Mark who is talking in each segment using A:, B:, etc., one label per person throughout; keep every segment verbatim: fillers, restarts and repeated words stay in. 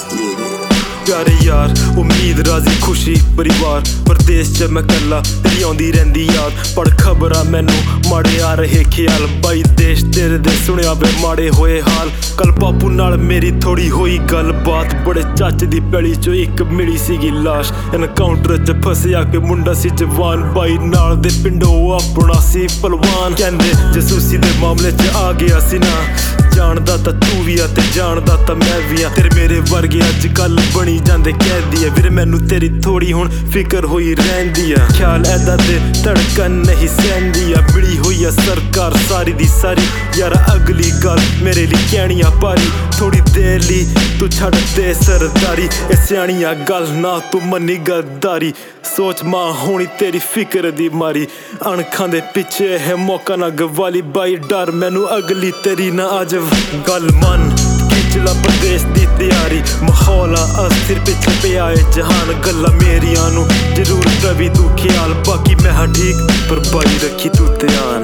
A: प्यारे यार उम्मीद राजी खुशी परिवार परदेश च मैं कल्ला तेरी आउंदी रहिंदी याद पढ़ खबरां मैनू माड़े आ रहे ख्याल बाई देश तेरे दे सुनिया वे माड़े होए हाल कल बापू नाल मेरी थोड़ी होई गल बात बड़े चाचे दी पैली चो एक मिली सीगी लाश एनकाउंटर च फसिया के मुंडा सी जवान बाई नाल दे पिंडों अपना सी पलवान कहंदे जसूसी दे मामले च आ गया सी ना जानदा तां तू भी आ ते जानदा तां मैं भी आ तेरे मेरे वर्गे अज कल बनी जांदे कैदी आ वीरे मैनू तेरी थोड़ी हुण फिकर होई रहिंदी आ ख्याल ऐदा दे धड़कन नहीं सहंदी आ मिली होई आ सरकार सारी दी सारी यारा अगली गल मेरे लिए कहनी आ भारी थोड़ी देर ली तू छड्ड दे सरदारी ए सियाणी आ गल ना तू मन्नी गद्दारी सोच मां होनी तेरी फिकर दी मारी अणखां दे पिछे है मौका ना गवाली बाई डर मैनू अगली तेरी ना अज गल मन खिचला प्रदेश दी तैयारी माहौल अस्थिर पिछे पिया है जहान गल्ला मेरियां नू जरूर रवि तू ख्याल बाकी मैं हाँ ठीक पर बाई रखी तू ध्यान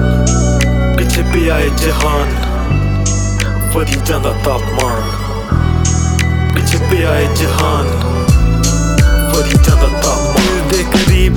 A: पिछे पिया है जहान वधी जांदा तापमान पिछे पिया है जहान वधी जांदा तापमान दे करीब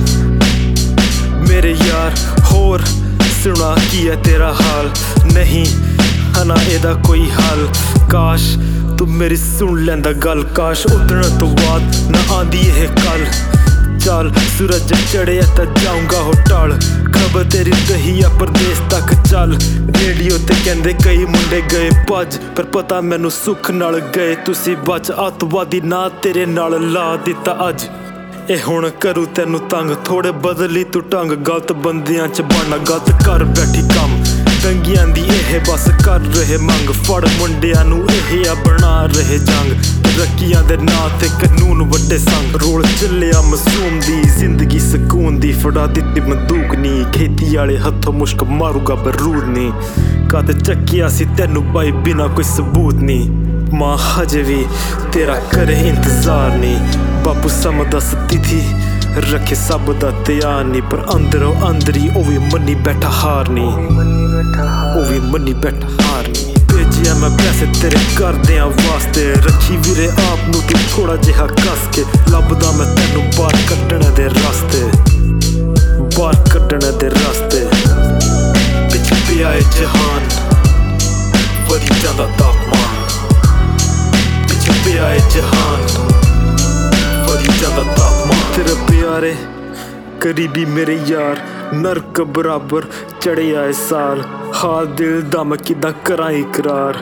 A: मेरे यार होर सुना की है तेरा हाल नहीं ना एदा कोई हल काश तू मेरी सुन लैंदा गल काश उतरन तो बाद ना आंदी ये कल चल सूरज चढ़े तां जाऊंगा हो टल खबर तेरी दहिया प्रदेश तक चल रेडियो ते कहंदे कई मुंडे गए भज पर पता मैनू सुख नाल गए तुसी बच अतवादी ना तेरे नाल ला दिता अज ए हुण करू तैनू तंग थोड़े बदली तू ढंग गलत बंदियां च बनना गलत कर बैठी कम दंगियां दी एह बस कर रहे मंग फड़ मुंडियां नू एह आ बना रहे जंग तरक्कियां दे नां ते कानून वड्डे संग रोल चलिया मासूम दी जिंदगी सकून दी फड़ा दित्ती बंदूक नी खेती आले हत्थों मुश्क मारूगा बरूद नी कद चक्किया सी तैनू बाई बिना कोई सबूत नी मां हजे भी तेरा करे इंतजार नी बापू समझदा स्थिति रखे सब दा त्यार नी पर अंदरों अंदरी ओ भी मन्नी बैठा हार नी ओ भी मन्नी बैठा हार नी भेजिया मैं पैसे तेरे करदियां वास्ते रखी वीरे आप नू तू थोड़ा जिहा कस के लभदा मैं तैनू बाहर कड्ढने दे रास्ते बाहर कड्ढने दे रास्ते पिछे पिया है जहान वधी जांदा तापमान पिछे पिया है जहान वधी जांदा तापमान तेरे प्यारे करीबी मेरे यार नरक बराबर चढ़े आए साल हाल दिल दा मैं किदां करां इकरार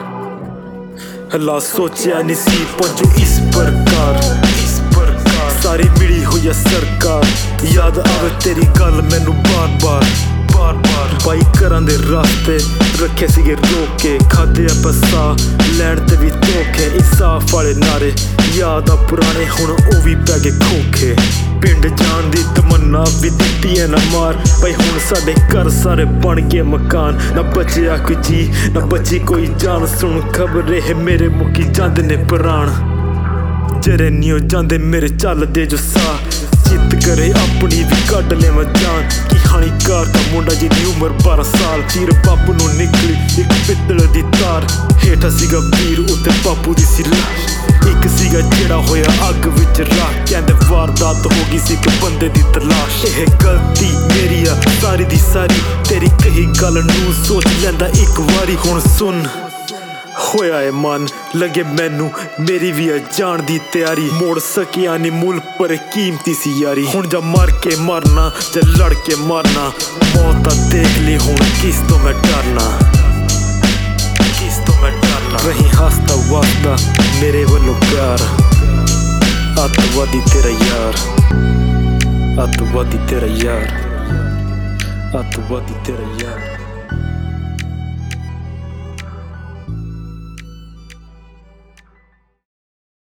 A: हला सोचिया नहीं सी पहुंचू इस प्रकार इस प्रकार सारी मिली हुई सरकार याद आवे तेरी गल मैनू बार बार बार बार बाई करां दे रास्ते रखे सीगे रोके खादे पसा लैण ते भी धोखे इंसाफ वाले नारे याद आ पुराने हुण ओ भी पै गए खोखे पिंड जान दी तमन्ना भी दित्ती है ना मार भाई हुण साडे घर सारे बन गए मकान ना बचिया कोई जी ना बची कोई जान सुन खबरे है मेरे मुकी जांदे ने प्राण जरे नियो जांदे मेरे चलदे जो सा चित करे अपनी भी कड ले मैं जान कि हानिकार दा मुंडा जिहदी उम्र बारह साल तीर बापू नू निकली एक पित्तल दी तार हेठा सीगा वीर उत्ते बापू दी सी लाश एक सीगा जेड़ा होया अग विच राख कहंदे वारदात हो गई सी इक बंदे दी तलाश एह गलती मेरी आ सारी दी सारी तेरी कही गल नू सोच लैंदा एक वारी हुण सुन होया है मन लगे मैनू मेरी भी है जान दी तैयारी मोड़ सकिया नी मुल पर कीमती सी यारी हुण जा मर के मरना जा लड़ के मरना मौत देख ली हुण किस तो मैं डरना किस तो मैं डरना रही हंसदा वसदा मेरे वल्लों प्यार अतवादी तेरा यार अतवादी तेरा यार अतवादी तेरा यार